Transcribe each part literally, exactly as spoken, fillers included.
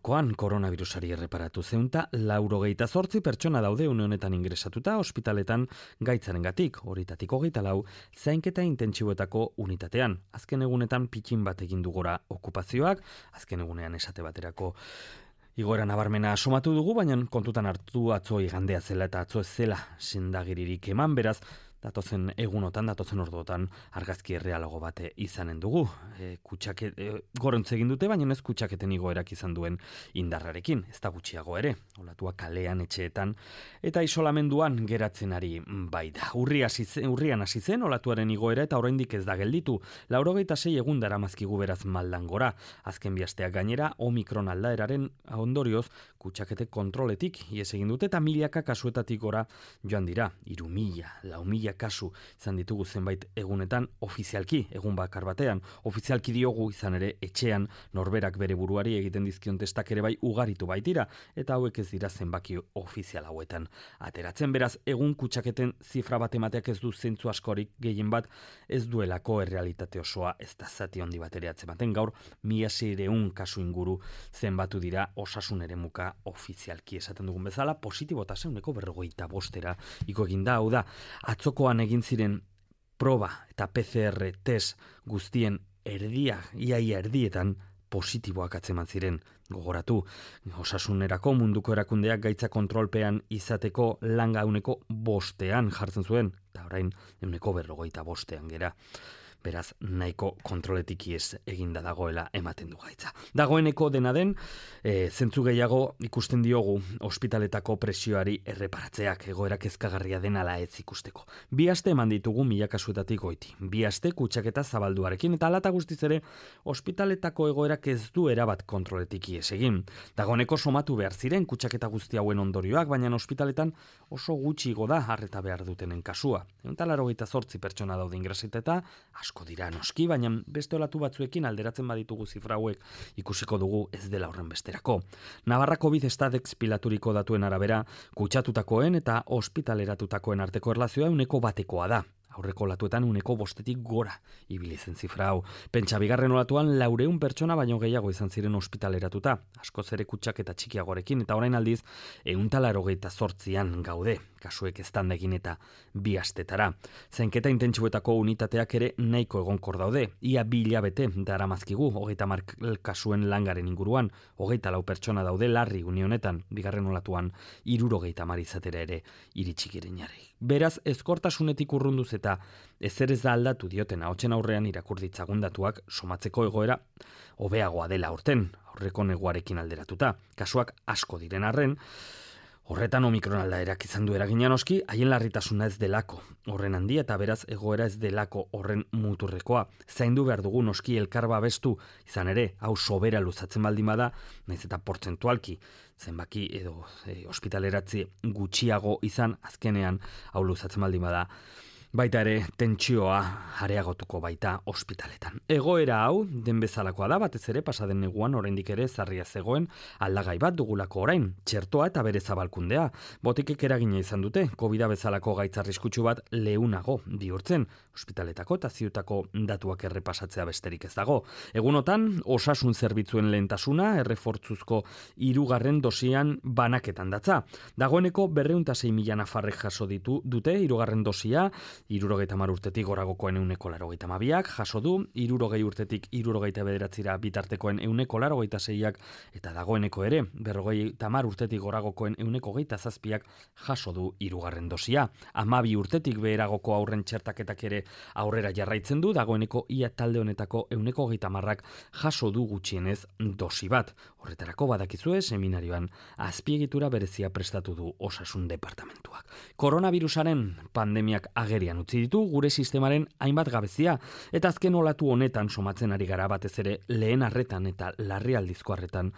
gaurkoan koronavirusari erreparatu zeunta, laurogeita zortzi pertsona daude une honetan ingresatuta ospitaletan gaitzarengatik, horietatik hogeita lau, zainketa intentsiboetako unitatean. Azken egunetan pitxin bat egin du gora okupazioak, azken egunean esate baterako igoera nabarmena somatu dugu, baina kontutan hartu atzo igandea zela eta atzo ez zela sendagiririk eman, beraz, datozen egunotan, datozen orduotan argazki errealago bate izanen dugu. E, kutxake, e, gorentz egin dute, baina ez kutxaketen igoerak izan duen indarrarekin, ez da gutxiago ere, olatua kalean, etxeetan, eta isolamenduan geratzen ari bai da. Urri hasi zen, urrian hasi zen olatuaren igoera eta oraindik ez da gelditu. Laurogeita sei egun daramazkigu beraz maldan gora. Azken bi asteak gainera, Omikron aldaeraren ondorioz kutxakete kontroletik ies egin dute eta milaka kasuetatik gora joan dira. Hiru mila, lau mila kasu izan ditugu zenbait egunetan ofizialki, egun bakar batean. Ofizialki diogu izan ere etxean norberak bere buruari egiten dizkion testak ere bai ugaritu baitira, eta hauek ez dira zenbaki ofizial hauetan ateratzen. Beraz, egun kutsaketen zifra bat emateak ez du zentzu askorik, gehien bat ez duelako errealitate osoa ez da zati handi bat ere atzematen. Gaur, mila seiehun kasu inguru zenbatu dira osasun eremuka ofizialki esaten dugun bezala, positibotasa ehuneko berrogeita bostera iko egin da, hau da, atzokoan egin ziren proba eta P C R test guztien erdia, iaia erdietan positiboak atzeman ziren. Gogoratu, osasunerako munduko erakundeak gaitza kontrolpean izateko langa ehuneko bostean jartzen zuen, eta orain ehuneko berrogeita bostean gera. Beraz, nahiko kontroletik ies eginda dagoela ematen du gaitza. Dagoeneko dena den, e, zentzu gehiago ikusten diogu ospitaletako presioari erreparatzeak, egoera kezkagarria den ala ez ikusteko. Bi aste eman ditugu mila kasuetatik goiti. Bi aste kutsaketa zabalduarekin eta alata guztiz ere ospitaletako egoerak ez du erabat kontroletik ies egin. Dagoeneko somatu behar ziren kutsaketa guzti hauen ondorioak, baina ospitaletan oso gutxi igo da harreta behar dutenen kasua. Ehun eta laurogeita zortzi pertsona daude ingresatuta, asko dira noski, baina beste olatu batzuekin alderatzen baditugu zifra hauek ikusiko dugu ez dela horren besterako. Navarrako Covid Stadex pilaturiko datuen arabera, kutsatutakoen eta ospitaleratutakoen arteko erlazioa ehuneko batekoa da. Aurreko olatuetan uneko bostetik gora ibili zen zifra hau. Pentsa bigarren olatuan laureun pertsona baino gehiago izan ziren ospitaleratuta, askoz ere kutsaketa txikiagorekin, eta orain aldiz ehun eta laurogeita zortzian gaude, kasuek eztandegin eta bi astetara. Zainketa intentsiboetako unitateak ere nahiko egonkor daude, ia bi hilabete daramazkigu, hogeita hamar kasuen langaren inguruan, hogeita lau pertsona daude larri unionetan, bigarren olatuan hirurogeita hamar izatera ere iritsi girenari. Beraz, ezkortasunetik urrunduz eta ezer ez da aldatu dioten ahotsen aurrean irakur ditzagun datuak somatzeko egoera hobeagoa dela aurten, aurreko neguarekin alderatuta. Kasuak asko diren arren, horretan Omikron aldaerak izan du eragina noski, haien larritasuna ez delako horren handia eta beraz egoera ez delako horren muturrekoa. Zaindu behar dugu noski elkar babestu, izan ere, hau sobera luzatzen baldin bada, naiz eta portzentualki zenbaki edo e, ospitaleratzi gutxiago izan azkenean hau luzatzen baldin bada. Baita ere, tentsioa areagotuko baita ospitaletan. Egoera hau, den bezalakoa da, batez ere pasaden neguan oraindik ere zarria zegoen aldagai bat dugulako orain, txertoa eta bere zabalkundea. Botikek eragina izan dute, Covida bezalako gaitz arriskutsu bat leunago bihurtzen, ospitaletako eta ziutako datuak errepasatzea besterik ez dago. Egunotan, osasun zerbitzuen lehentasuna, errefortzuzko hirugarren dosian banaketan datza. Dagoeneko berrehun eta sei mila nafarrek jaso ditu dute hirugarren dosia, hirurogeita hamar urtetik goragokoen ehuneko laurogeita hamabiak jaso du, hirurogei urtetik hirurogeita bederatzira bitartekoen ehuneko laurogeita seiak eta dagoeneko ere berrogeita hamar urtetik goragokoen ehuneko hogeita zazpiak jaso du hirugarren dosia. Hamabi urtetik beheragoko aurren txertaketak ere aurrera jarraitzen du, dagoeneko ia talde honetako ehuneko hogeita hamarrak jaso du gutxienez dosi bat. Horretarako badakizue seminarioan azpiegitura berezia prestatu du osasun departamentuak. Koronavirusaren pandemiak agerian utzi ditu gure sistemaren hainbat gabezia, eta azken olatu honetan somatzen ari gara batez ere lehen arretan eta larrialdizko arretan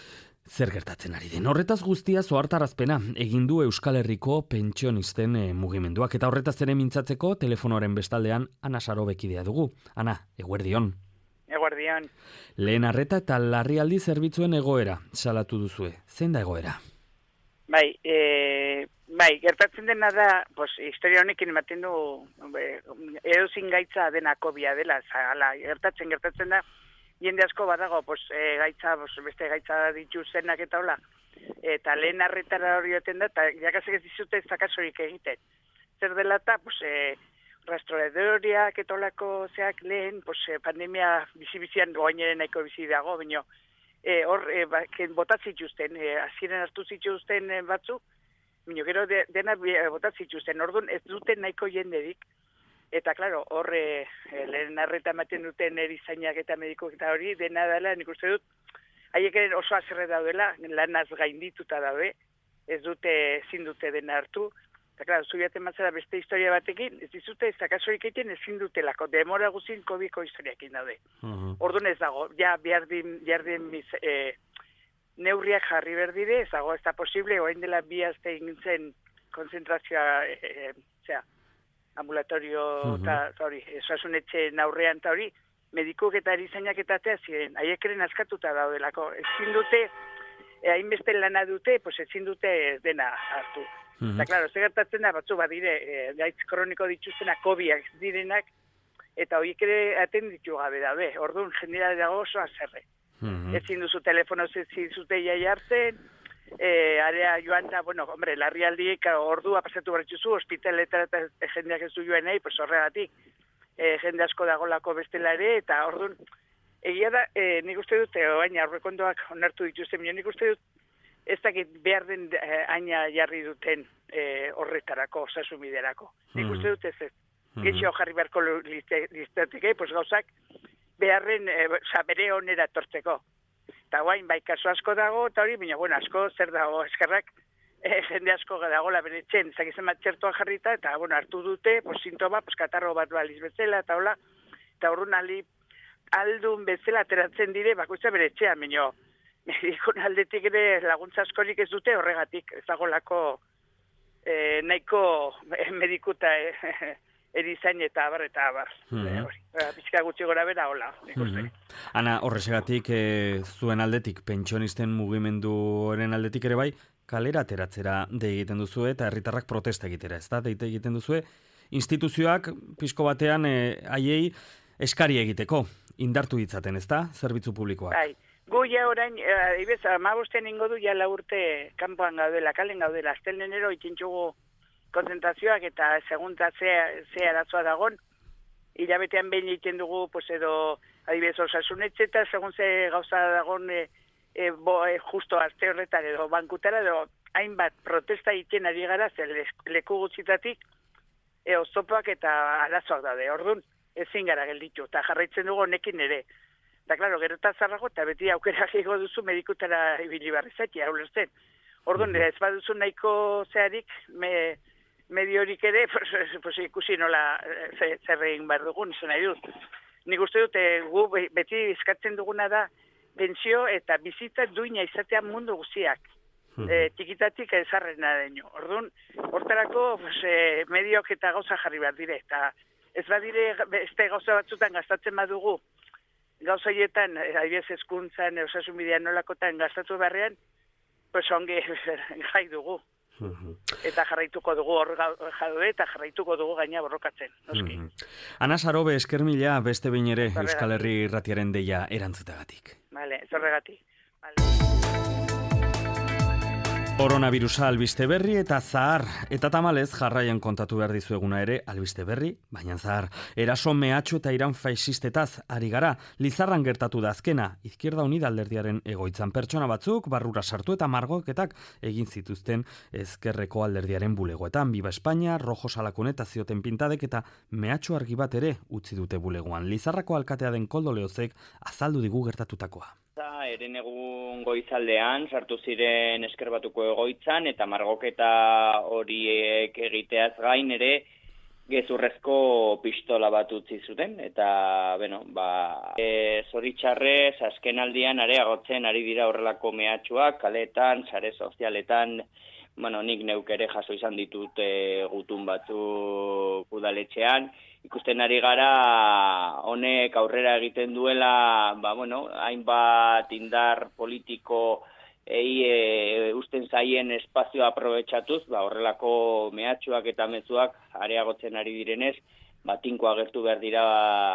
zer gertatzen ari den. Horretaz guztia zohartarazpena egin du Euskal Herriko pentsionisten e, mugimenduak, eta horretaz ere mintzatzeko telefonoaren bestaldean Ana Sarobekidea dugu. Ana, eguerdion. Eguerdion. Lehen arreta eta larrialdi zerbitzuen egoera salatu duzue. Zein da egoera? Bai, e, bai, gertatzen dena da, pues, historia honekin ematen du, edozin gaitza dena kobia dela, zala, gertatzen, gertatzen da, jende asko badago, pues, e, gaitza, pues, beste gaitza dituztenak eta hola, eta lehen arretara hori oten da, eta jakasek ez dizute zakasorik egiten. Zer dela eta, pues, e, rastreadoriak eta olako zeak lehen, pues, e, pandemia bizi-bizian goaineren nahiko bizi dago, baina e, hor, e, ba, botatzituzten, e, aziren hartu zituzten e, batzuk, baina gero de, dena botatzituzten, orduan ez duten nahiko jenderik. Eta, klaro, horre, e, lehen arreta ematen duten erizainak eta medikoak eta hori, dena dela, nik uste dut, haiek ere oso azerre daudela, lanaz gaindituta daude, ez dute, ezin dute dena hartu. Eta, klaro, zubiaten matzera beste historia batekin, ez dizute, ez akasorik egiten ezin dutelako, demora guzin kobiko historiakin daude. Uh-huh. Orduan ez dago, ja, biardin, biardin biz, e, neurriak jarri berdire, ez dago, ez da posible, orain dela bi azte egin zen konzentrazioa, e, e, zera, ambulatorio eta uh-huh. hori, osasunetxe aurrean eta hori, medikuk eta erizainak eta atea ziren, haiekeren askatuta daudelako, ezin dute, hainbeste eh, lana dute, pues ezin dute dena hartu. Uh-huh. Eta, klaro, zegertatzen da, batzu badire, eh, gaitz kroniko dituztenak, kobiak direnak, eta horiek ere aten ditu gabe daude, orduan jendera dago oso azerre. Uh-huh. Ezin duzu telefono ezin zute jai hartzen, E, area joan da, bueno, hombre, larrialdiek ordua pasatu bertzuzu, ospitaletara eta jendeak ez du joan nahi, pues horregatik, e, jende asko dagolako bestela ere, eta orduan, egia da, e, nik uste dut, baina aurrekondoak onartu dituzten, nik uste dut, ez dakit behar den e, aina jarri duten e, horretarako, osasumiderako. Nik uste dut ez ez. Mm-hmm. Getxo jarri beharko listateke, pues gauzak, beharren, e, bere onera tortzeko. Eta guain, bai, kaso asko dago, eta hori, baina, bueno, asko zer dago, eskerrak, eh, jende asko dago la beretzen, zakizen bat txertoa jarrita, eta, bueno, hartu dute, pues, sintoma, pues, katarro bat baliz bezala, eta hola, eta horren ali, aldun bezala ateratzen dire, bakoitza beretxean, baina, medikun aldetik ere laguntza askorik ez dute horregatik, ez dago lako, eh, nahiko eh, medikuta, eh, erizain eta abar eta abar. Mm-hmm. E, Bizka gutxi gora bera, hola. Mm-hmm. Ana, horresegatik, e, zuen aldetik, pentsionisten mugimenduaren aldetik ere bai, kalera ateratzera de egiten duzu eta herritarrak protesta egitera, ez da? Deite egiten duzu, instituzioak pixko batean e, haiei eskari egiteko, indartu ditzaten, ez da? Zerbitzu publikoak. Bai. Gu ja orain, ibez, amabostean ingo du ja la urte kanpoan gaudela, kalen gaudela, astel nenero itintxugu konzentrazioak eta segunta ze, ze arazoa dagon, hilabetean behin egiten dugu, pues edo, adibidez, osasunetxe eta segun ze gauza dagon, e, e, bo, e, justo aste horretan edo bankutara, edo hainbat protesta egiten ari gara, ze leku gutxitatik, e, oztopoak eta arazoak daude. Orduan, ezin gara gelditu, eta jarraitzen dugu honekin ere. Eta, klaro, gero eta zarrago, eta beti aukera ego duzu medikutara ibili barrizati, hau lertzen. Orduan, ez baduzu nahiko zeharik, me, mediorik ere, pues, pues, ikusi nola zer egin behar dugun, izan nahi dut. Nik uste dut, gu beti eskatzen duguna da, bentsio eta bizitza duina izatea mundu guztiak. Hmm. E, tikitatik ezarrena deño. Orduan, hortarako pues, e, mediok eta gauza jarri behar dire. Eta ez badire, beste gauza batzutan gastatzen badugu, gauza hietan, adibidez hezkuntzan, osasun bidean nolakotan gastatu beharrean, pues ongi gai dugu. Uh-huh. Eta jarraituko dugu hor jaude eta jarraituko dugu gaina borrokatzen. Uh-huh. Ana Sarobe, esker mila beste behin ere Euskal Herri Irratiaren deia erantzutagatik. Vale, zorregatik. Vale. Koronavirusa albiste berri eta zahar, eta tamalez jarraian kontatu behar dizueguna ere albiste berri, baina zahar. Eraso mehatxu eta iran faxistetaz ari gara, Lizarran gertatu da azkena, Izquierda Unida alderdiaren egoitzan pertsona batzuk, barrura sartu eta margoketak egin zituzten ezkerreko alderdiaren bulegoetan. Biba Espainia, Rojo Salakun eta zioten pintadek eta mehatxu argi bat ere utzi dute bulegoan. Lizarrako alkatea den Koldo Leozek azaldu digu gertatutakoa. Eren egun goizaldean, sartu ziren eskerbatuko egoitzan, eta margoketa horiek egiteaz gain ere gezurrezko pistola bat utzi zuten, eta, bueno, ba, e, zoritxarrez, azken aldian areagotzen ari dira horrelako mehatxuak, kaletan, sare sozialetan, bueno, nik neuk ere jaso izan ditut e, gutun batzuk udaletxean, ikusten ari gara honek aurrera egiten duela, ba, bueno, hainbat indar politiko ei e, usten zaien espazioa aprobetxatuz, ba, horrelako mehatxuak eta mezuak areagotzen ari direnez, ba, tinko agertu behar dira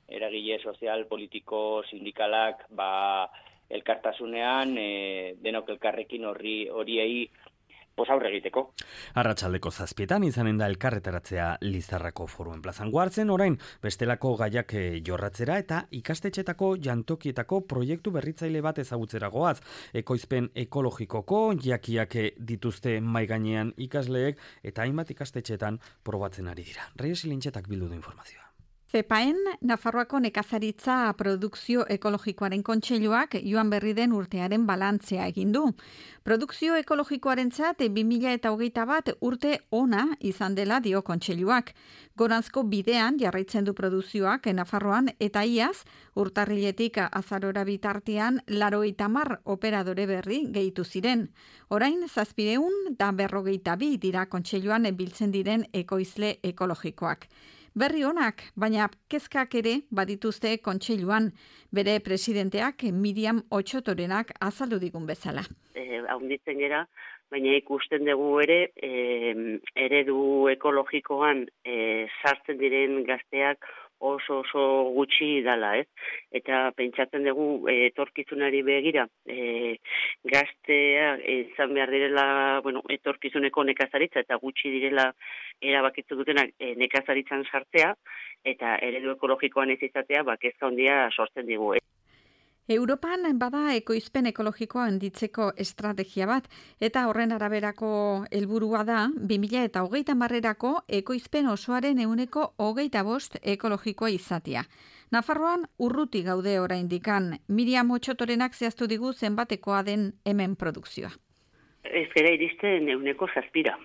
eragile sozial, politiko, sindikalak, ba, elkartasunean, e, denok elkarrekin horri horiei pos aurre egiteko. Arratsaldeko zazpietan izanen da elkarretaratzea Lizarrako Foruen plazan Guartzen, orain bestelako gaiak jorratzera eta ikastetxetako jantokietako proiektu berritzaile bat ezagutzera goaz. Ekoizpen ekologikoko jakiak dituzte mahai gainean ikasleek eta hainbat ikastetxeetan probatzen ari dira. Reyes Ilintxetak bildu du informazioa. Zepaen, Nafarroako nekazaritza produkzio ekologikoaren kontseiluak joan berri den urtearen balantzea egin du. Produkzio ekologikoarentzat bi mila hogeita bat urte ona izan dela dio kontseiluak. Goranzko bidean jarraitzen du produzioak Nafarroan eta iaz urtarriletik azarora bitartean laurogeita hamar operadore berri gehitu ziren. Orain zazpiehun eta berrogeita bi dira kontseiluan biltzen diren ekoizle ekologikoak. Berri onak, baina kezkak ere badituzte kontseiluan, bere presidenteak Miriam Otsotorenak azaldu digun bezala. Eh, haunditzen gera, baina ikusten dugu ere, eh, eredu ekologikoan eh, sartzen diren gazteak oso oso gutxi dala, ez? Eta pentsatzen dugu e, etorkizunari begira, e, gaztea izan behar direla, bueno, etorkizuneko nekazaritza eta gutxi direla erabakitzu dutenak e, nekazaritzan sartzea eta eredu ekologikoan ez izatea, ba kezka handia sortzen digu. Europan bada ekoizpen ekologikoa handitzeko estrategia bat, eta horren araberako helburua da bi mila hogeita hamarerako ekoizpen osoaren ehuneko hogeita bost ekologikoa izatea. Nafarroan urruti gaude oraindikan. Miriam Otsotorenak zehaztu digu zenbatekoa den hemen produkzioa. Ez gara iristen ehuneko zazpira.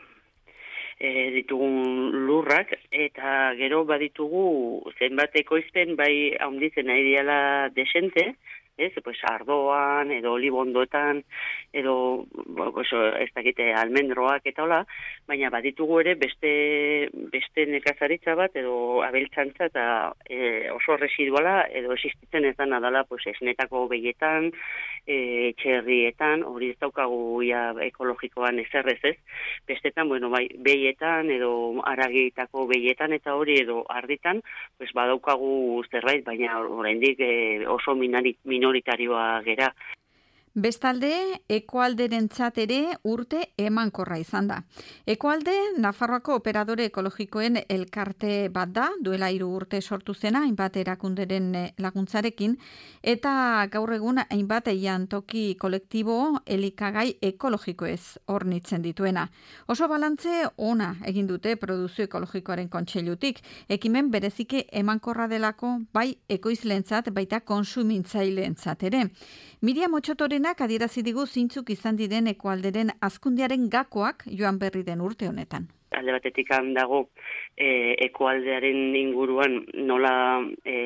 E, ditugun lurrak, eta gero baditugu zenbat ekoizpen bai handitzen ari diala desente, ez, pues ardoan, edo olibondoetan, edo, pues, ez dakite, almendroak eta hola, baina baditugu ere beste, beste nekazaritza bat, edo abeltzantza eta e, oso residuala, edo existitzen ez dana dala, pues, esnetako behietan, e, txerrietan, hori ez daukagu ya ekologikoan ezerrez ez, bestetan, bueno, bai, behietan, edo aragietako behietan, eta hori, edo arditan, pues, badaukagu zerbait, baina oraindik e, oso minari, minoritarioa gera. Bestalde, ekoalderentzat ere urte emankorra izan da. Ekoalde, Nafarroako operadore ekologikoen elkarte bat da, duela hiru urte sortu zena, hainbat erakunderen laguntzarekin, eta gaur egun hainbat jantoki kolektibo elikagai ekologikoez hornitzen dituena. Oso balantze ona egin dute produzio ekologikoaren kontseilutik, ekimen bereziki emankorra delako bai ekoizleentzat baita konsumitzaileentzat ere. Miriam Otsotorenak adierazi digu zeintzuk izan diren ekoalderen hazkundearen gakoak joan berri den urte honetan. Alde batetik dago e, ekoaldearen inguruan nola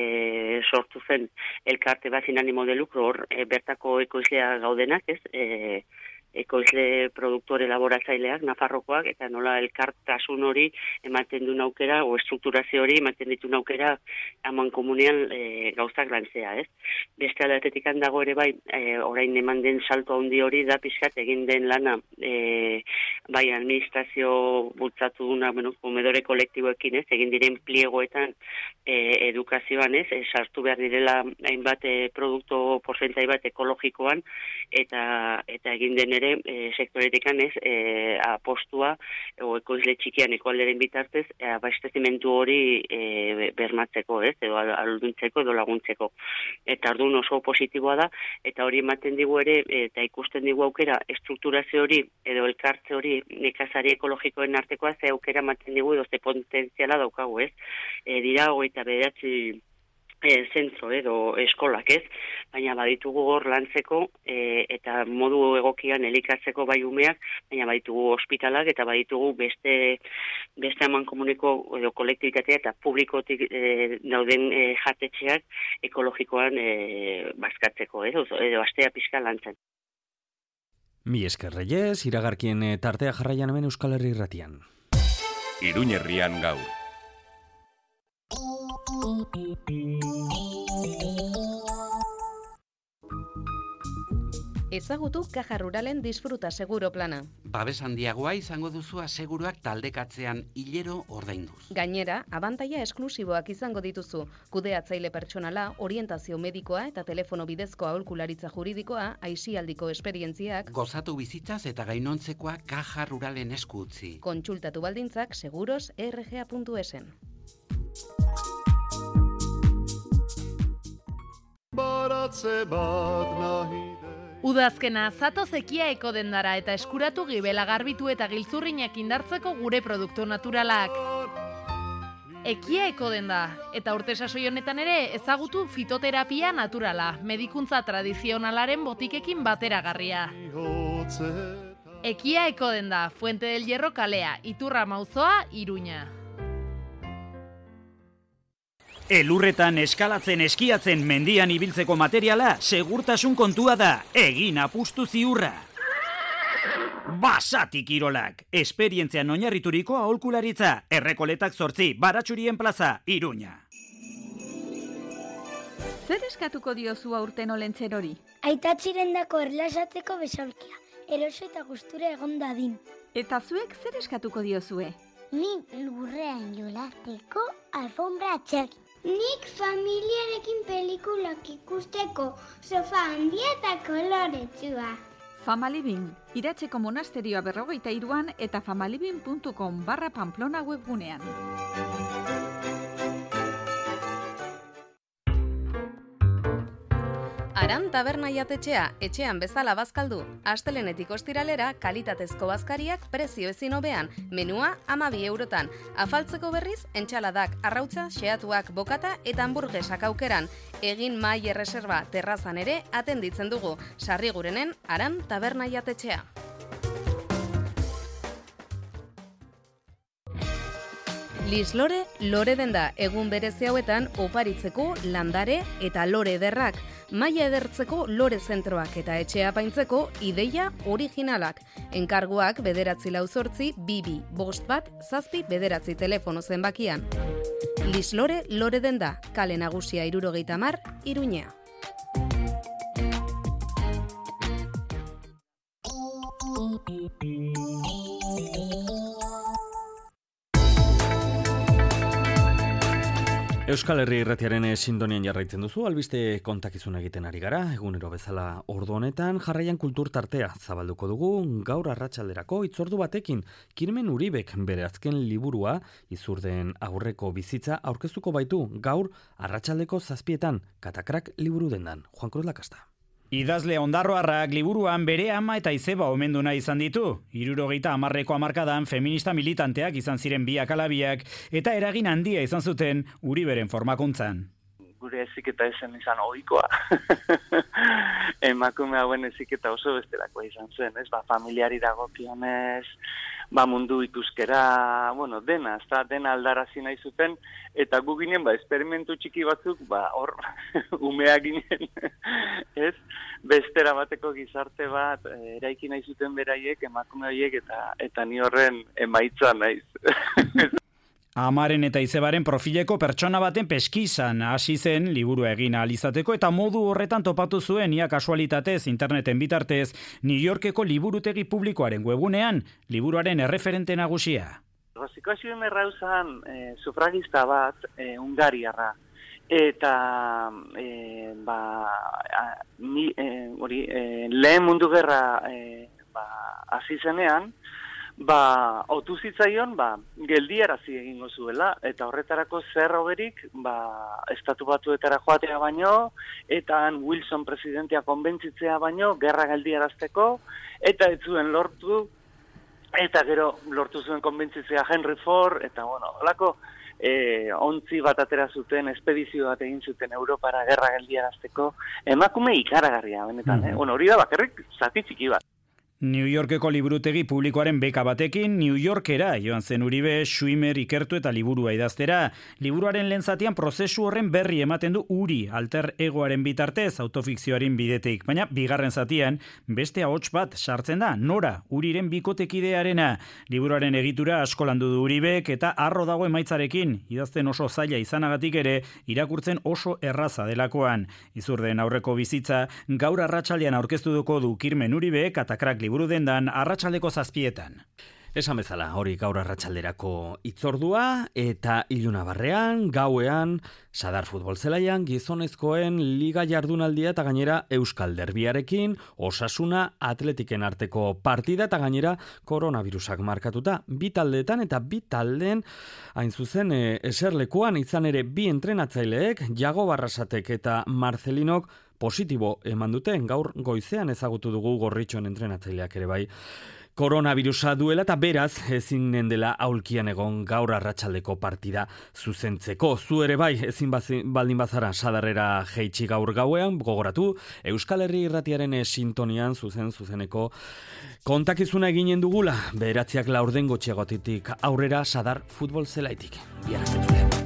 e, sortu zen elkarte bat sin animo de lucro, hor e, bertako ekoizlea gaudenak, ez? E, ekoizle produktore elaboratzaileak, Nafarrokoak, eta nola elkartasun hori ematen duen aukera, o estrukturazio hori ematen dituen aukera aman komunean e, gauzak lantzea, ez? Beste aldatetik dago ere bai, e, orain eman den salto handi hori da pixkat egin den lana, e, bai administrazio bultzatu duna, bueno, komedore kolektiboekin, ez? Egin diren pliegoetan e, edukazioan, ez? E, sartu behar direla hainbat e, produktu porzentai bat ekologikoan, eta, eta egin den ere E, sektoretikan ez e, apostua o ekoizle txikian ekoalderen bitartez e, abastecimentu hori e, bermatzeko, ez, edo alduntzeko edo laguntzeko. Eta orduan oso positiboa da, eta hori ematen digu ere, eta ikusten digu aukera estrukturazio hori edo elkartze hori nekazari ekologikoen artekoa ze aukera ematen digu edo ze potentziala daukagu, ez. E, dira hogeita bederatzi E, zentro edo eskolak, ez, baina baditugu hor lantzeko e, eta modu egokian elikatzeko bai umeak, baina baditugu ospitalak eta baditugu beste beste aman komuniko edo kolektibitatea eta publikotik e, dauden e, jatetxeak ekologikoan e, bazkatzeko, edo, edo astea pixka lantzen. Mi esker Reyes, iragarkien tartea jarraian hemen Euskal Herri Irratian. Iruñerrian gaur. Ezagutu Caja Ruralen disfruta seguro plana. Babes handiagoa izango duzu aseguruak taldekatzean hilero ordainduz. Gainera, abantaila esklusiboak izango dituzu. Kudeatzaile pertsonala, orientazio medikoa eta telefono bidezko aholkularitza juridikoa, aisialdiko esperientziak. Gozatu bizitzaz eta gainontzekoa Caja Ruralen esku utzi. Kontsultatu baldintzak seguros erre ge a puntu esen. Baratze bat nahi. Udazkena zatoz ekiaeko dendara eta eskuratu gibela garbitu eta giltzurrinak indartzeko gure produktu naturalak. Ekiaeko denda, eta urte sasoi honetan ere ezagutu fitoterapia naturala, medikuntza tradizionalaren botikekin bateragarria. Ekiaeko denda, Fuente del Hierro kalea, Iturra Mauzoa, Iruña. Elurretan eskalatzen eskiatzen mendian ibiltzeko materiala segurtasun kontua da, egin apustu ziurra. Basati kirolak, esperientzian oinarrituriko aholkularitza, Errekoletak zortzi, Baratxurien plaza, Iruña. Zer eskatuko diozu aurten olentzerori? Aitatxirendako erlasatzeko besaulkia, eroso eta gustura egon dadin. Eta zuek zer eskatuko diozue? Nik lurrean jolateko alfombra txaki. Nik familiarekin pelikulak ikusteko sofa handia eta koloretsua. Famalibin, Iratzeko monasterioa berrogeita iruan eta famalibin puntu com barra Pamplona webgunean. Aran taberna jatetxea, etxean bezala bazkaldu. Astelenetik ostiralera, kalitatezko bazkariak prezio ezin hobean, menua hamabi eurotan. Afaltzeko berriz, entxaladak, arrautza, xeatuak, bokata eta hamburgesak aukeran. Egin mai erreserba terrazan ere atenditzen dugu. Sarrigurenen Aran taberna jatetxea. Lislore, lore denda, egun berezi hauetan oparitzeko landare eta lore ederrak. Maila edertzeko lore zentroak eta etxea apaintzeko ideia originalak. Enkarguak bederatzi lau zortzi, bibi, bost bat, zazpi bederatzi telefono zenbakian. Lislore, lore denda, kale nagusia hirurogeita hamar, Iruña. Euskal Herri Irratiaren sintonian jarraitzen duzu, albiste kontakizun egiten ari gara, egunero bezala ordu honetan, jarraian kultur tartea zabalduko dugu, gaur arratsalderako hitzordu batekin, Kirmen Uribek bere azken liburua, Izurden aurreko bizitza, aurkeztuko baitu, gaur arratsaldeko zazpietan, Katakrak liburu dendan, Juan Cruz Lakasta. Idazle ondarroarrak liburuan bere ama eta izeba omenduna izan ditu. Hirurogeita hamarreko hamarkadan feminista militanteak izan ziren biak alabiak eta eragin handia izan zuten Uriberen formakuntzan. Gure heziketa ezen izan ohikoa. Emakume hauen heziketa oso bestelakoa izan zen, ez? Ba, familiari dagokionez, ba, mundu ikuskera, bueno, dena, ezta dena aldarazi nahi zuten, eta gu ginen, ba, esperimentu txiki batzuk, ba, hor, umea ginen, ez? Bestera bateko gizarte bat, eraiki nahi zuten beraiek, emakume horiek, eta, eta ni horren emaitza naiz. Amaren eta izebaren profileko pertsona baten peskizan hasi zen liburua egin ahal izateko eta modu horretan topatu zuen ia kasualitatez interneten bitartez New Yorkeko liburutegi publikoaren webunean liburuaren erreferente nagusia. Rosiko Ximerrau zan e, sufragista bat e, Hungariarra eta e, ba, a, ni, e, ori, e, lehen mundu gerra e, ba, hasi zenean, ba, otu zitzaion, ba, geldiarazi egingo zuela, eta horretarako zer hoberik, ba, estatu batuetara joatea baino, eta han Wilson presidentea konbentzitzea baino, gerra geldiarazteko, eta ez zuen lortu, eta gero lortu zuen konbentzitzea Henry Ford, eta bueno, holako e, ontzi bat atera zuten, espedizio bat egin zuten Europara gerra geldiarazteko, emakume ikaragarria, benetan, mm-hmm. eh? Bueno, hori da bakarrik zati txiki bat. New Yorkeko liburutegi publikoaren beka batekin New Yorkera joan zen Uribe Schuimer ikertu eta liburua idaztera. Liburuaren lehen zatian prozesu horren berri ematen du Uri alter egoaren bitartez autofikzioaren bidetik, baina bigarren zatian beste ahots bat sartzen da, Nora, Uriren bikotekidearena. Liburuaren egitura asko landu du Uribek eta harro dago emaitzarekin, idazten oso zaila izanagatik ere irakurtzen oso erraza delakoan. Izurden aurreko bizitza gaur arratsaldean aurkeztu duko du Kirmen Uribek eta Krak liburu dendan arratsaldeko zazpietan. Esan bezala, hori gaur arratsalderako itzordua eta ilunabarrean, gauean, Sadar futbol zelaian, gizonezkoen liga jardunaldia eta gainera Euskal Derbiarekin, Osasuna Atletiken arteko partida eta gainera koronavirusak markatuta. Bi taldeetan eta bi taldeen hain zuzen e, eserlekuan izan ere bi entrenatzaileek, Jago Barrasatek eta Marcelinok positibo eman duten, gaur goizean ezagutu dugu Gorritxoen entrenatzaileak ere bai. Koronavirusa duela eta beraz ezinen dela aulkian egon gaur arratsaldeko partida zuzentzeko. Zu ere bai ezin baldin bazara sadarrera jeitsi gaur gauean, gogoratu Euskal Herri Irratiaren sintonian zuzen zuzeneko kontakizuna eginen dugula, beratziak laurden gotxiagotitik aurrera Sadar futbol zelaitik. Biarrazetik.